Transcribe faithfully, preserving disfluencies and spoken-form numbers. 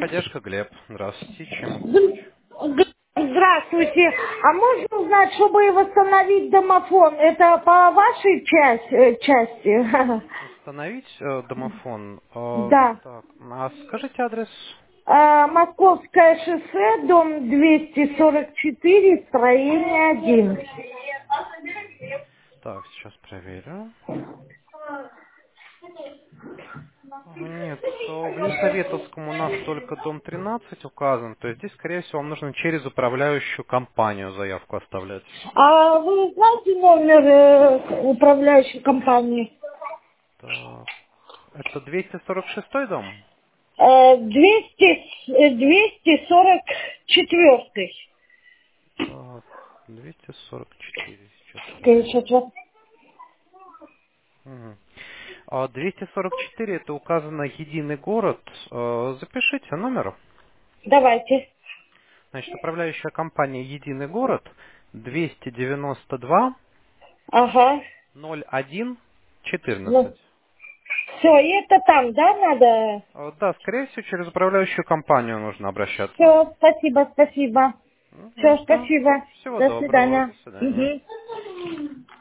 техподдержка, Глеб. Здравствуйте. Чем могу помочь? Г- Здравствуйте. А можно узнать, чтобы восстановить домофон? Это по вашей части? э, части? Установить э, домофон. Э, Да. так, а скажите адрес. А, Московское шоссе, дом двести сорок четыре, строение один. Так, сейчас проверю. Нет, э, в Лизаветовском у нас только дом тринадцать указан. То есть здесь, скорее всего, вам нужно через управляющую компанию заявку оставлять. А вы знаете номер э, управляющей компании? Так, это двести сорок шестой дом? Э, двести, э, двести сорок четыре. Так, двести сорок четыре. Сейчас проверю. Сейчас вот. Мгм. А двести сорок четыре это указано единый город. Э, Запишите номер. Давайте. Значит, управляющая компания «Единый город» двести девяносто два Ага. ноль один Ну, четырнадцать. все, и это там, да, надо? Э, Да, скорее всего, через управляющую компанию нужно обращаться. Все, спасибо, спасибо. Мгм, Все, всё. спасибо. Всего До доброго. До свидания. свидания. Мгм.